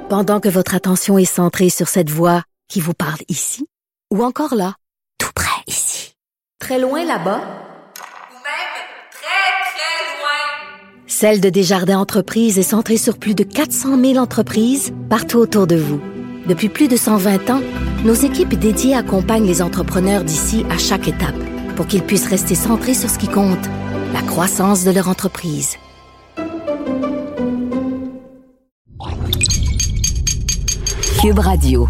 Pendant que votre attention est centrée sur cette voix qui vous parle ici, ou encore là, tout près ici, très loin là-bas, ou même très, très loin. Celle de Desjardins Entreprises est centrée sur plus de 400 000 entreprises partout autour de vous. Depuis plus de 120 ans, nos équipes dédiées accompagnent les entrepreneurs d'ici à chaque étape pour qu'ils puissent rester centrés sur ce qui compte, la croissance de leur entreprise. Cube Radio.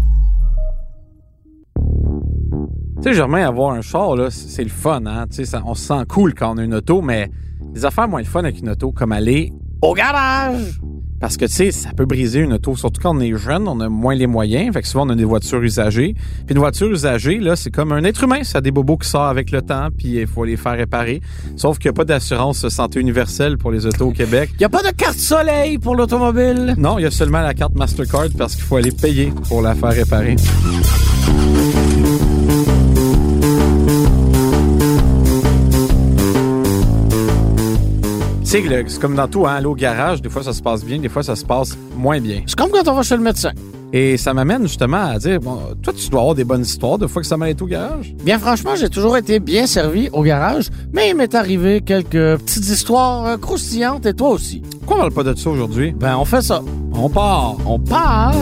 Tu sais, Germain, avoir un char, là, c'est le fun, hein? Tu sais, on se sent cool quand on a une auto, mais les affaires moins le fun avec une auto, comme aller au garage! Parce que, tu sais, ça peut briser une auto, surtout quand on est jeune, on a moins les moyens. Fait que souvent, on a des voitures usagées. Puis une voiture usagée, là, c'est comme un être humain. Ça a des bobos qui sortent avec le temps, puis il faut les faire réparer. Sauf qu'il n'y a pas d'assurance santé universelle pour les autos au Québec. Il n'y a pas de carte soleil pour l'automobile. Non, il y a seulement la carte Mastercard parce qu'il faut aller payer pour la faire réparer. C'est comme dans tout, hein, aller au garage, des fois ça se passe bien, des fois ça se passe moins bien. C'est comme quand on va chez le médecin. Et ça m'amène justement à dire, bon, toi tu dois avoir des bonnes histoires de fois que ça m'a été au garage. Bien franchement, j'ai toujours été bien servi au garage, mais il m'est arrivé quelques petites histoires croustillantes, et toi aussi. Pourquoi on parle pas de ça aujourd'hui? Ben, on fait ça. On part! On part!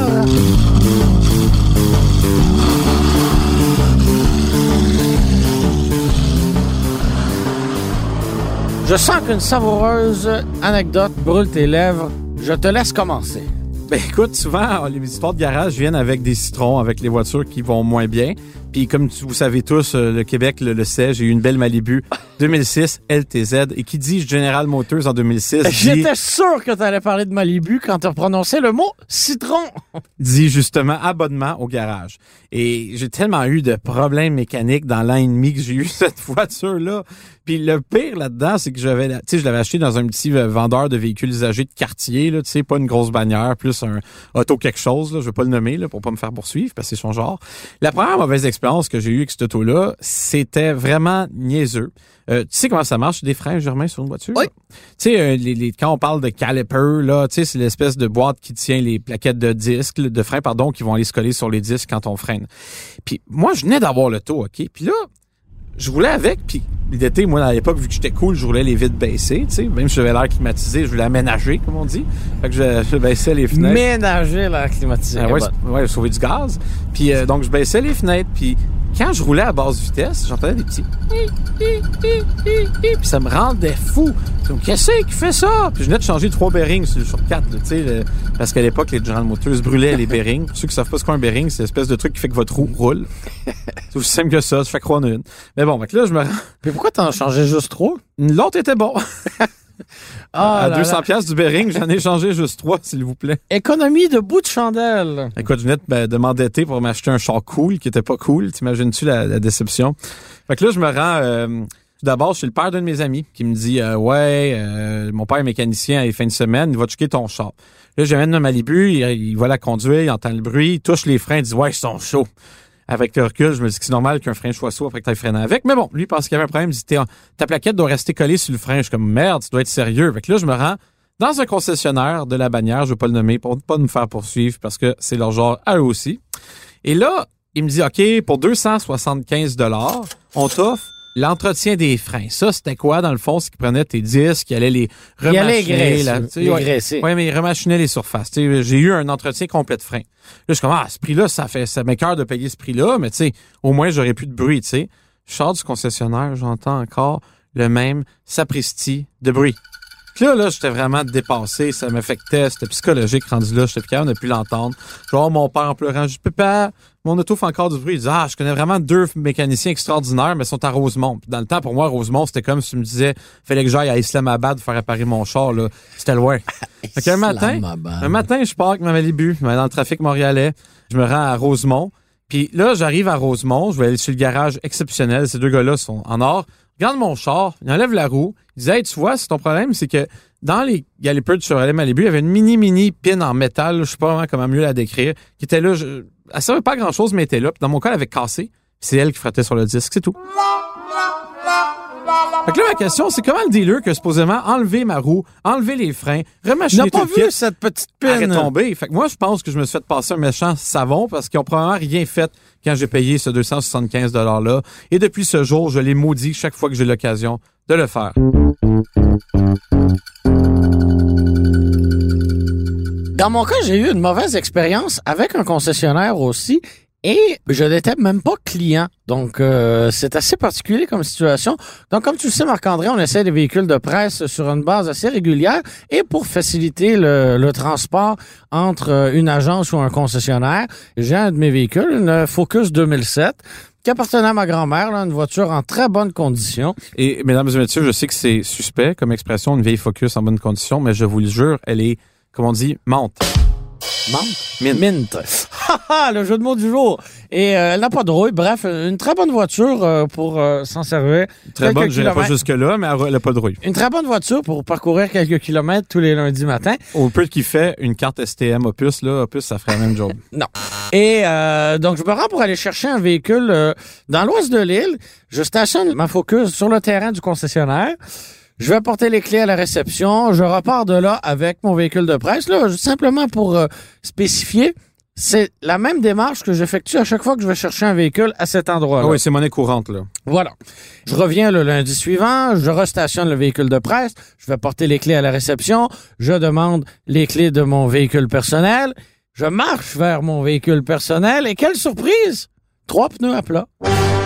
Je sens qu'une savoureuse anecdote brûle tes lèvres. Je te laisse commencer. Ben écoute, souvent, les histoires de garage viennent avec des citrons, avec les voitures qui vont moins bien. Puis comme vous savez tous, le Québec le sait, j'ai eu une belle Malibu 2006 LTZ. Et qui dit General Motors en 2006 J'étais sûr que tu allais parler de Malibu quand tu as prononcé le mot citron. Dit justement abonnement au garage. Et j'ai tellement eu de problèmes mécaniques dans l'an et demi que j'ai eu cette voiture-là. Puis le pire là-dedans, c'est que je l'avais acheté dans un petit vendeur de véhicules usagés de quartier, là, tu sais, pas une grosse bannière, plus un auto quelque chose, là, je vais pas le nommer là, pour pas me faire poursuivre, parce que c'est son genre. La première mauvaise expérience que j'ai eue avec cette auto-là, c'était vraiment niaiseux. Tu sais comment ça marche, des freins, Germain, sur une voiture? Oui. Tu sais, quand on parle de caliper, là, tu sais, c'est l'espèce de boîte qui tient les plaquettes de disques, de freins, pardon, qui vont aller se coller sur les disques quand on freine. Puis moi, je venais d'avoir l'auto, OK? Puis là, je roulais avec, puis l'été, moi, à l'époque, vu que j'étais cool, je roulais les vitres baissées, tu sais. Même si j'avais l'air climatisé, je voulais aménager, comme on dit. Fait que je baissais les fenêtres. Ménager l'air climatisé. Ouais, sauver du gaz. Puis donc, je baissais les fenêtres, puis quand je roulais à basse vitesse, j'entendais des petits puis ça me rendait fou. Comme, qu'est-ce qui fait ça? Puis je venais de changer 3 bearings sur 4, tu sais, parce qu'à l'époque, les General Motors brûlaient les bearings. Pour ceux qui savent pas ce qu'est un bearing, c'est l'espèce de truc qui fait que votre roue roule. C'est aussi simple que ça, je fais croire en une. Mais bon, là, je me rends... Mais pourquoi t'en changeais juste 3? L'autre était bon. À là 200 piastres du bearing, j'en ai changé juste 3, s'il vous plaît. Économie de bout de chandelle. Écoute, je venais de m'endetter pour m'acheter un char cool qui était pas cool. T'imagines-tu la déception? Fait que là, je me rends tout d'abord chez le père d'un de mes amis qui me dit mon père est mécanicien à les fins de semaine, il va checker ton char. Là, j'amène ma Malibu, il va la conduire, il entend le bruit, il touche les freins, il dit « Ouais, ils sont chauds ». Avec le recul, je me dis que c'est normal qu'un frein soit chaud après que tu aies freiné avec. Mais bon, lui, il pense qu'il y avait un problème. Il dit, ta plaquette doit rester collée sur le frein. Je suis comme, merde, tu dois être sérieux. Fait que là, je me rends dans un concessionnaire de la bannière. Je vais pas le nommer pour ne pas me faire poursuivre parce que c'est leur genre à eux aussi. Et là, il me dit, OK, pour 275 $, on t'offre l'entretien des freins. Ça, c'était quoi, dans le fond? C'est qu'il prenait tes disques, il allait les remachiner. Les graisser. Oui, mais il remachinait les surfaces. T'sais, j'ai eu un entretien complet de freins. Là, je suis comme, ce prix-là, ça m'écoeure de payer ce prix-là, mais tu sais, au moins, j'aurais plus de bruit, tu sais. Je sors du concessionnaire, j'entends encore le même sapristi de bruit. Puis là, j'étais vraiment dépassé, ça m'affectait, c'était psychologique rendu là, j'étais plus capable de plus l'entendre. Genre, mon père en pleurant, je dis, papa, mon auto fait encore du bruit. Il dit, je connais vraiment 2 mécaniciens extraordinaires, mais ils sont à Rosemont. Puis dans le temps, pour moi, Rosemont, c'était comme si tu me disais, fallait que j'aille à Islamabad faire réparer mon char, là. C'était loin. Fait qu'un matin, je pars avec ma Malibu, dans le trafic montréalais, je me rends à Rosemont. Puis là, j'arrive à Rosemont, je vais aller sur le garage exceptionnel, ces 2 gars-là sont en or. Regarde mon char, il enlève la roue, il disait, hey, tu vois, c'est ton problème, c'est que dans les calipers de Chevrolet Malibu, il y avait une mini pin en métal, je sais pas vraiment comment mieux la décrire, qui était là, elle servait pas à grand-chose, mais elle était là. Puis dans mon cas, elle avait cassé, c'est elle qui frottait sur le disque, c'est tout. Fait que là, ma question, c'est comment le dealer qui a supposément enlevé ma roue, enlevé les freins, remachiner N'a tout pas le vu kit, cette petite arrête pine. tomber. Fait que moi, je pense que je me suis fait passer un méchant savon parce qu'ils ont probablement rien fait quand j'ai payé ce 275 $-là. Et depuis ce jour, je l'ai maudit chaque fois que j'ai l'occasion de le faire. Dans mon cas, j'ai eu une mauvaise expérience avec un concessionnaire aussi. Et je n'étais même pas client. Donc, c'est assez particulier comme situation. Donc, comme tu le sais, Marc-André, on essaie des véhicules de presse sur une base assez régulière. Et pour faciliter le transport entre une agence ou un concessionnaire, j'ai un de mes véhicules, une Focus 2007, qui appartenait à ma grand-mère, là, une voiture en très bonne condition. Et, mesdames et messieurs, je sais que c'est suspect comme expression, une vieille Focus en bonne condition, mais je vous le jure, elle est, comme on dit, menthe. Mint. Le jeu de mots du jour. Et elle n'a pas de rouille. Bref, une très bonne voiture pour s'en servir. Très bonne, je n'irai pas kilomètres. jusque-là, mais elle n'a pas de rouille. Une très bonne voiture pour parcourir quelques kilomètres tous les lundis matins. Au peu qu'il fait, une carte STM Opus, là, Opus, ça ferait la même job. Non. Et donc, je me rends pour aller chercher un véhicule dans l'ouest de l'île. Je stationne ma Focus sur le terrain du concessionnaire. Je vais porter les clés à la réception. Je repars de là avec mon véhicule de presse. Là, simplement pour spécifier, c'est la même démarche que j'effectue à chaque fois que je vais chercher un véhicule à cet endroit-là. Ah oui, c'est monnaie courante, là. Voilà. Je reviens le lundi suivant, je restationne le véhicule de presse, je vais porter les clés à la réception, je demande les clés de mon véhicule personnel, je marche vers mon véhicule personnel et quelle surprise! 3 pneus à plat.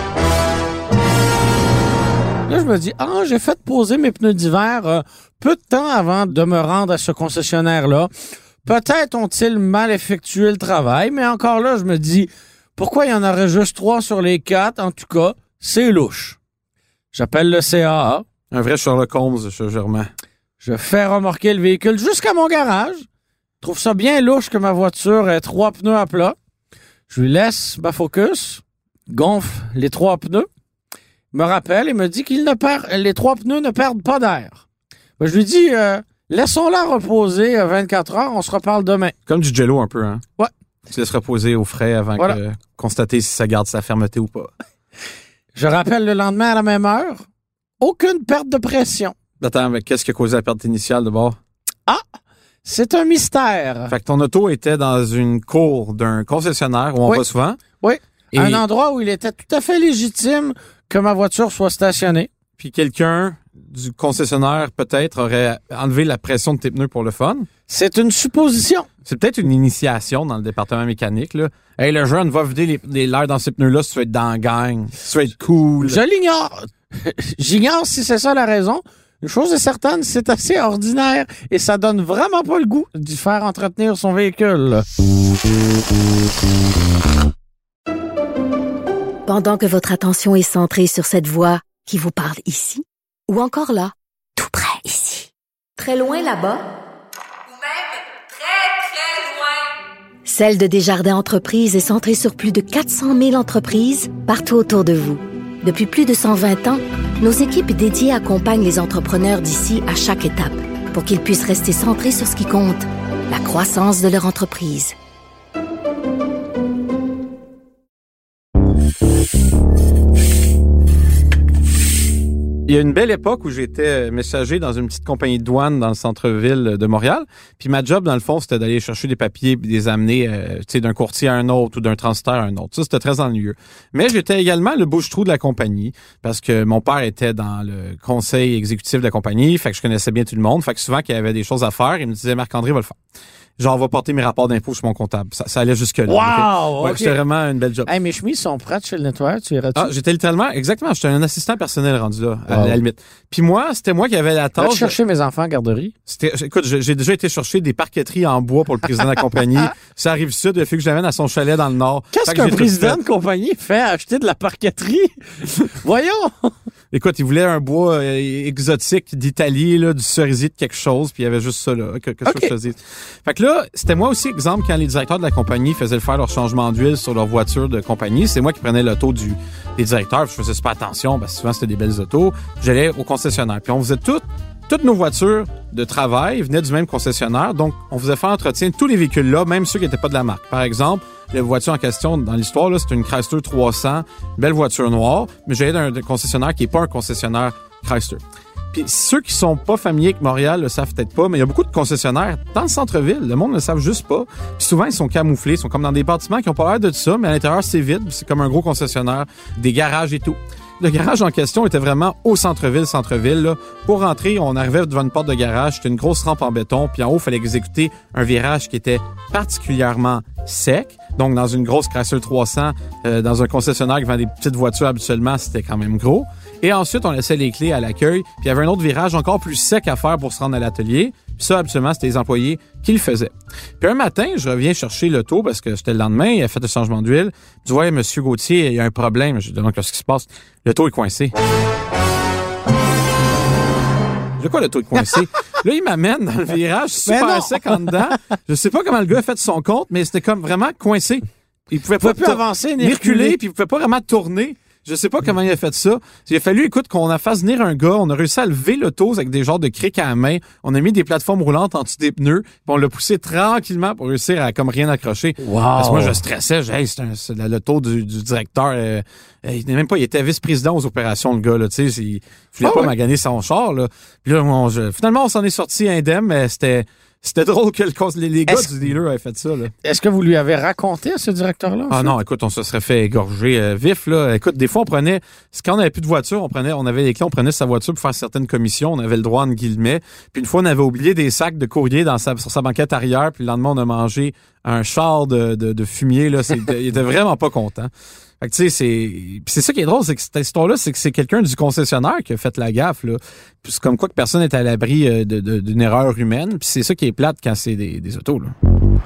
Là, je me dis, j'ai fait poser mes pneus d'hiver peu de temps avant de me rendre à ce concessionnaire-là. Peut-être ont-ils mal effectué le travail, mais encore là, je me dis, pourquoi il y en aurait juste 3 sur les 4? En tout cas, c'est louche. J'appelle le CAA. Un vrai Sherlock Holmes, Germain. Je fais remorquer le véhicule jusqu'à mon garage. Je trouve ça bien louche que ma voiture ait 3 pneus à plat. Je lui laisse ma Focus, gonfle les 3 pneus, me rappelle et me dit les 3 pneus ne perdent pas d'air. Ben, je lui dis, laissons-la reposer 24 heures, on se reparle demain. Comme du jello un peu, hein? Ouais. Tu laisses reposer au frais avant de constater si ça garde sa fermeté ou pas. Je rappelle le lendemain à la même heure. Aucune perte de pression. Attends, mais qu'est-ce qui a causé la perte initiale de bord? C'est un mystère. Fait que ton auto était dans une cour d'un concessionnaire où on va souvent. Oui. Et un endroit où il était tout à fait légitime que ma voiture soit stationnée. puis quelqu'un du concessionnaire peut-être aurait enlevé la pression de tes pneus pour le fun. C'est une supposition. C'est peut-être une initiation dans le département mécanique, là. Hey, le jeune va vider l'air dans ces pneus-là si tu veux être dans la gang, si tu veux être cool. Je l'ignore. J'ignore si c'est ça la raison. Une chose est certaine, c'est assez ordinaire et ça donne vraiment pas le goût d'y faire entretenir son véhicule. Pendant que votre attention est centrée sur cette voix qui vous parle ici, ou encore là, tout près ici, très loin là-bas, Ou même très, très loin. Celle de Desjardins Entreprises est centrée sur plus de 400 000 entreprises partout autour de vous. Depuis plus de 120 ans, nos équipes dédiées accompagnent les entrepreneurs d'ici à chaque étape pour qu'ils puissent rester centrés sur ce qui compte, la croissance de leur entreprise. Il y a une belle époque où j'étais messager dans une petite compagnie de douane dans le centre-ville de Montréal. Puis ma job, dans le fond, c'était d'aller chercher des papiers et de les amener d'un courtier à un autre ou d'un transitaire à un autre. Ça, c'était très ennuyeux. Mais j'étais également le bouche-trou de la compagnie parce que mon père était dans le conseil exécutif de la compagnie. Fait que je connaissais bien tout le monde. Fait que souvent qu'il y avait des choses à faire, il me disait « Marc-André va le faire ». Genre, on va porter mes rapports d'impôts sur mon comptable. Ça allait jusque-là. Wow! Ouais, Okay. c'était vraiment une belle job. Hey, mes chemises sont prêtes chez le nettoyeur, tu iras-tu? J'étais littéralement, exactement, j'étais un assistant personnel rendu là, à la limite. Puis moi, c'était moi qui avais la Va tâche. chercher mes enfants en garderie. Écoute, j'ai déjà été chercher des parqueteries en bois pour le président de la compagnie. Ça arrive sud, il a fallu que je l'amène à son chalet dans le nord. Qu'est-ce Fait que qu'un j'ai tout président fait. de compagnie fait acheter de la parqueterie? Voyons! Écoute, il voulait un bois exotique d'Italie, là, du cerisier de quelque chose, puis il y avait juste ça, là, que Ok. je te dise. Fait que là, c'était moi aussi, exemple, quand les directeurs de la compagnie faisaient faire leur changement d'huile sur leur voiture de compagnie, c'est moi qui prenais l'auto des directeurs, puis je faisais super attention, parce que souvent c'était des belles autos. J'allais au concessionnaire, puis on faisait toutes nos voitures de travail venaient du même concessionnaire, donc on faisait faire entretien de tous les véhicules-là, même ceux qui n'étaient pas de la marque. Par exemple, la voiture en question dans l'histoire, là, c'est une Chrysler 300, une belle voiture noire, mais j'allais d'un concessionnaire qui n'est pas un concessionnaire Chrysler. Puis ceux qui sont pas familiers avec Montréal le savent peut-être pas, mais il y a beaucoup de concessionnaires dans le centre-ville. Le monde ne le savent juste pas. Puis souvent, ils sont camouflés. Ils sont comme dans des bâtiments qui ont pas l'air de ça, mais à l'intérieur, c'est vide. C'est comme un gros concessionnaire, des garages et tout. Le garage en question était vraiment au centre-ville, là. Pour rentrer, on arrivait devant une porte de garage. C'était une grosse rampe en béton. Puis en haut, il fallait exécuter un virage qui était particulièrement sec. Donc, dans une grosse Chrysler 300, dans un concessionnaire qui vend des petites voitures habituellement, c'était quand même gros. Et ensuite, on laissait les clés à l'accueil. Puis il y avait un autre virage encore plus sec à faire pour se rendre à l'atelier. Puis ça, habituellement, c'était les employés qui le faisaient. Puis un matin, je reviens chercher l'auto parce que c'était le lendemain, il a fait le changement d'huile. Je dis, ouais, monsieur Gauthier, il y a un problème. Je dis, donc, qu'est-ce qui se passe? L'auto est coincé. De quoi l'auto est coincé? Là, il m'amène dans le virage super sec en dedans. Je sais pas comment le gars a fait son compte, mais c'était comme vraiment coincé. Il pouvait pas plus avancer ni reculer, puis il pouvait pas vraiment tourner. Je sais pas comment il a fait ça. Il a fallu, écoute, qu'on a fasse venir un gars. On a réussi à lever l'auto avec des genres de crics à la main. On a mis des plateformes roulantes en dessous des pneus. Puis on l'a poussé tranquillement pour réussir à comme rien accrocher. Wow. Parce que moi, je stressais. Hey, c'est l'auto du directeur. Il n'est même pas, il était vice-président aux opérations, le gars, là. Tu sais, il voulait pas maganer son char, là. Puis là, finalement, on s'en est sorti indemne, mais c'était drôle que les gars du dealer avaient fait ça, là. Est-ce que vous lui avez raconté à ce directeur-là? Ah non, écoute, on se serait fait égorger vif, là. Écoute, des fois, quand on n'avait plus de voiture, on avait les clés, on prenait sa voiture pour faire certaines commissions, on avait le droit, en guillemets. Puis une fois, on avait oublié des sacs de courrier sur sa banquette arrière, puis le lendemain, on a mangé un char de fumier, là. Il était vraiment pas content. Fait que tu sais, c'est ça qui est drôle, c'est que cette histoire-là, c'est que c'est quelqu'un du concessionnaire qui a fait la gaffe, là. Puis c'est comme quoi que personne n'est à l'abri d'une erreur humaine. Puis c'est ça qui est plate quand c'est des autos, là.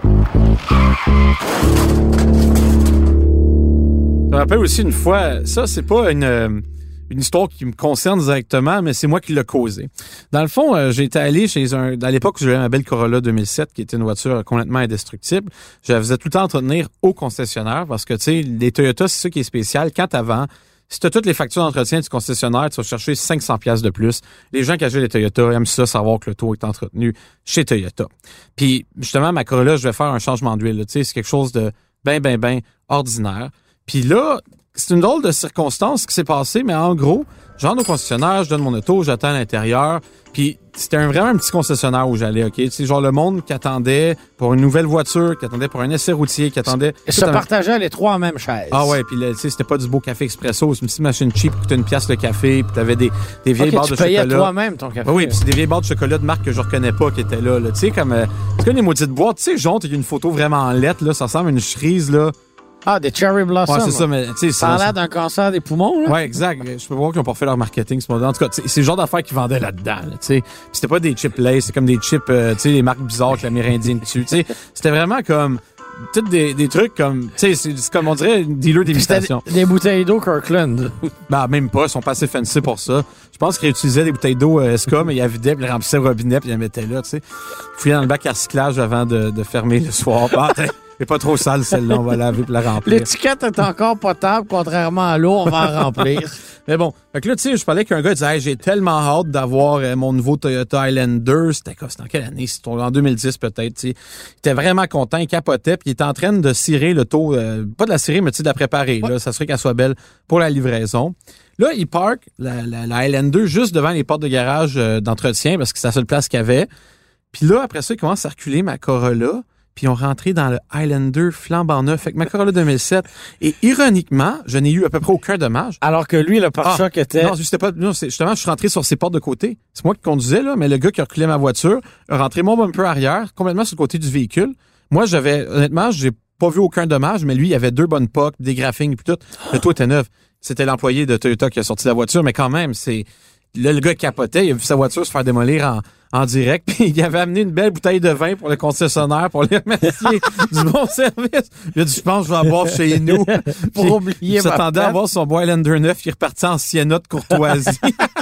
Ça me rappelle aussi une fois, ça c'est pas une histoire qui me concerne directement, mais c'est moi qui l'ai causé. Dans le fond, j'étais allé à l'époque où j'avais ma belle Corolla 2007, qui était une voiture complètement indestructible. Je la faisais tout le temps entretenir au concessionnaire parce que, tu sais, les Toyota, c'est ça qui est spécial. Quand t'avant, si t'as toutes les factures d'entretien du concessionnaire, tu vas chercher 500$ de plus. Les gens qui achètent les Toyota aiment ça, savoir que l'auto est entretenu chez Toyota. Puis, justement, ma Corolla, je vais faire un changement d'huile. Tu sais, c'est quelque chose de ben ordinaire. Puis là, c'est une drôle de circonstance qui s'est passée, mais en gros, j'entre au concessionnaire, je donne mon auto, j'attends à l'intérieur, puis c'était vraiment un petit concessionnaire où j'allais, OK? Tu sais, genre le monde qui attendait pour une nouvelle voiture, qui attendait pour un essai routier, qui attendait... Se partageaient les trois en même chaise. Ah ouais, puis tu sais, c'était pas du beau café expresso, c'est une petite machine cheap qui coûtait $1 le café, puis t'avais des vieilles barres de chocolat. Tu payais toi-même ton café. Oui, puis c'est des vieilles barres de chocolat de marque que je reconnais pas qui étaient là. Tu sais, comme... c'est comme les maudites boîtes, tu sais, jaune, il y a une photo vraiment en lettres, là, ça ressemble à une cerise, là. Ah, des Cherry Blossom. Ouais, c'est ça, mais tu sais, ça a l'air d'un cancer des poumons, là. Ouais, exact. Je peux voir qu'ils ont pas fait leur marketing ce modèle. En tout cas, c'est le genre d'affaires qu'ils vendaient là-dedans, là, tu sais. Puis c'était pas des chips Lay's, c'est comme des chips, tu sais, des marques bizarres avec l'amérindien dessus, tu sais. C'était vraiment comme tous des trucs comme, tu sais, c'est comme on dirait une dealer d'imitation. Des bouteilles d'eau Kirkland. Ben, même pas, ils sont pas assez fancy pour ça. Je pense qu'ils réutilisaient des bouteilles d'eau SK, mais ils vidaient, puis ils remplissaient le robinet, puis ils les mettaient là, tu sais. Ils fouillaient dans le bac à recyclage avant de fermer le soir. C'est pas trop sale, celle-là. On va laver pour la remplir. L'étiquette est encore potable, contrairement à l'eau. On va en remplir. Mais bon. Fait que là, tu sais, je parlais qu'un gars disait, hey, j'ai tellement hâte d'avoir mon nouveau Toyota Highlander. C'était en quelle année? C'était en 2010, peut-être, tu sais. Il était vraiment content. Il capotait. Puis il était en train de cirer l'auto. Pas de la cirer, mais tu sais, de la préparer. Ouais. Là, ça serait qu'elle soit belle pour la livraison. Là, il parque la Highlander juste devant les portes de garage d'entretien parce que c'est la seule place qu'il y avait. Puis là, après ça, il commence à reculer ma Corolla. Puis on rentrait dans le Highlander flambant neuf avec ma Corolla 2007. Et ironiquement, je n'ai eu à peu près aucun dommage. Alors que lui, le pare-choc était... Non, c'était pas... Non, justement, je suis rentré sur ses portes de côté. C'est moi qui conduisais, là, mais le gars qui a reculé ma voiture a rentré mon bumper arrière, complètement sur le côté du véhicule. Moi, honnêtement, j'ai pas vu aucun dommage, mais lui, il avait 2 bonnes pocs, des graphings, puis tout. Le tout était neuf. C'était l'employé de Toyota qui a sorti la voiture, mais quand même, là, le gars capotait, il a vu sa voiture se faire démolir en direct, puis il avait amené une belle bouteille de vin pour le concessionnaire pour les remercier du bon service. Il a dit, je pense que je vais en boire chez nous. Pour oublier il s'attendait à avoir son beau Highlander 9 qui repartit en Sienna de courtoisie.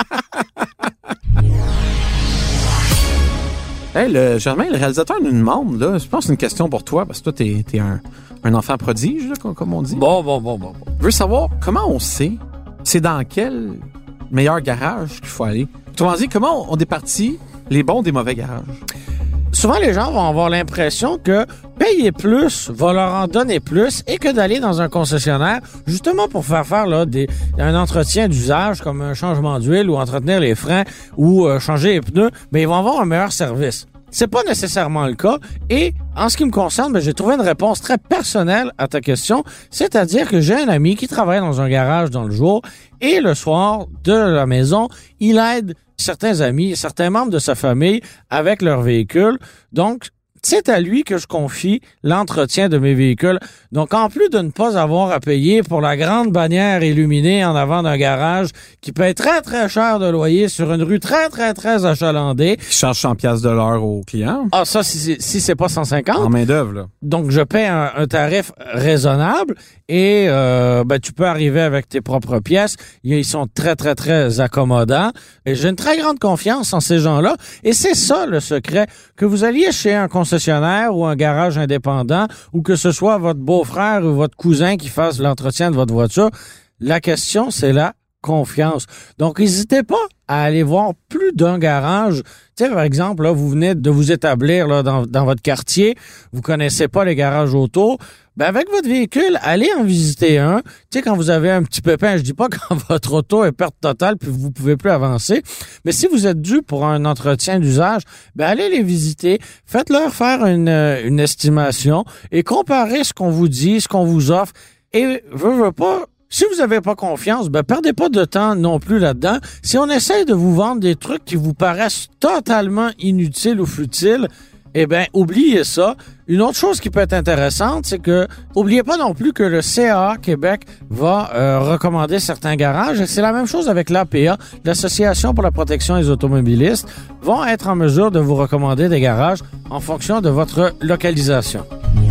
Hey, Germain, le réalisateur nous demande, là, je pense que c'est une question pour toi, parce que toi, t'es un enfant prodige, là, comme on dit. Bon. Je veux savoir comment on sait, c'est dans quel meilleur garage qu'il faut aller. Autrement dit, comment on départit les bons des mauvais garages? Souvent, les gens vont avoir l'impression que, payer plus va leur en donner plus et que d'aller dans un concessionnaire justement pour faire là un entretien d'usage comme un changement d'huile ou entretenir les freins ou changer les pneus, mais ils vont avoir un meilleur service. C'est pas nécessairement le cas et en ce qui me concerne, j'ai trouvé une réponse très personnelle à ta question, c'est-à-dire que j'ai un ami qui travaille dans un garage dans le jour et le soir de la maison, il aide certains amis, certains membres de sa famille avec leur véhicule. Donc, c'est à lui que je confie l'entretien de mes véhicules. Donc, en plus de ne pas avoir à payer pour la grande bannière illuminée en avant d'un garage qui paye très, très cher de loyer sur une rue très, très, très achalandée. Qui charge 100$ de l'heure aux clients. Ah, ça, si c'est pas 150. En main-d'œuvre, là. Donc, je paie un tarif raisonnable et tu peux arriver avec tes propres pièces. Ils sont très, très, très accommodants. Et j'ai une très grande confiance en ces gens-là. Et c'est ça, le secret. Que vous alliez chez un concessionnaire ou un garage indépendant ou que ce soit votre beau-frère ou votre cousin qui fasse l'entretien de votre voiture, la question, c'est la confiance. Donc, n'hésitez pas à aller voir plus d'un garage. Tu sais, par exemple, là, vous venez de vous établir là dans votre quartier, vous connaissez pas les garages auto. Ben avec votre véhicule, allez en visiter un. Tu sais, quand vous avez un petit pépin, je dis pas quand votre auto est perte totale puis vous pouvez plus avancer, mais si vous êtes dû pour un entretien d'usage, ben allez les visiter, faites-leur faire une estimation et comparez ce qu'on vous dit, ce qu'on vous offre. Et veux pas. Si vous n'avez pas confiance, ben perdez pas de temps non plus là-dedans. Si on essaye de vous vendre des trucs qui vous paraissent totalement inutiles ou futiles, eh bien, oubliez ça. Une autre chose qui peut être intéressante, c'est que oubliez pas non plus que le CAA Québec va recommander certains garages. Et c'est la même chose avec l'APA, l'Association pour la protection des automobilistes, vont être en mesure de vous recommander des garages en fonction de votre localisation.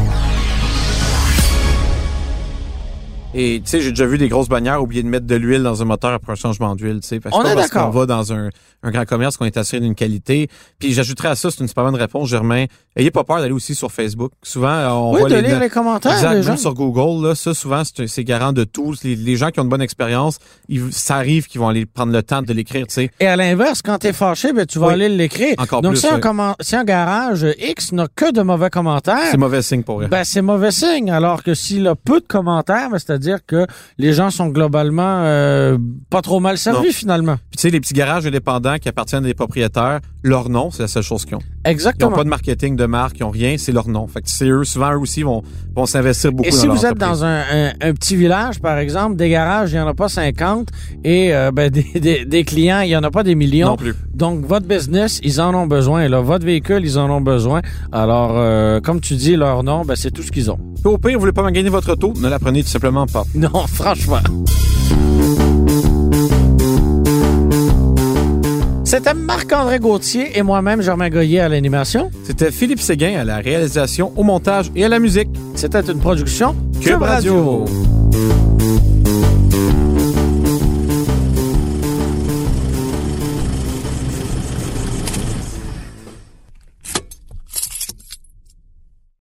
Et tu sais, j'ai déjà vu des grosses bannières oublier de mettre de l'huile dans un moteur après un changement d'huile, tu sais. Parce qu'on va dans un grand commerce qu'on est assuré d'une qualité. Puis j'ajouterais à ça, c'est une super bonne réponse, Germain. Ayez pas peur d'aller aussi sur Facebook. Souvent, on voit lire les commentaires. Exact, les gens. même sur Google, là, ça souvent c'est garant de tout. Les gens qui ont une bonne expérience, ça arrive qu'ils vont aller prendre le temps de l'écrire, tu sais. Et à l'inverse, quand t'es fâché, ben tu vas aller l'écrire. Encore donc plus. Si un garage X n'a que de mauvais commentaires, c'est mauvais signe pour eux. Ben c'est mauvais signe. Alors que s'il a peu de commentaires, ben, c'est-à-dire que les gens sont globalement pas trop mal servis finalement. Puis tu sais, les petits garages indépendants qui appartiennent à des propriétaires, leur nom, c'est la seule chose qu'ils ont. Exactement. Ils n'ont pas de marketing de marque, ils n'ont rien, c'est leur nom. Fait que c'est eux aussi vont s'investir beaucoup dans leur entreprise. Et si vous êtes dans un petit village, par exemple, des garages, il n'y en a pas 50 et des clients, il n'y en a pas des millions. Non plus. Donc, votre business, ils en ont besoin. Là. Votre véhicule, ils en ont besoin. Alors, comme tu dis, leur nom, ben, c'est tout ce qu'ils ont. Puis au pire, vous voulez pas gagner votre auto, ne la prenez tout simplement pas. Non, franchement. C'était Marc-André Gauthier et moi-même, Germain Goyer à l'animation. C'était Philippe Séguin à la réalisation, au montage et à la musique. C'était une production Cube Radio.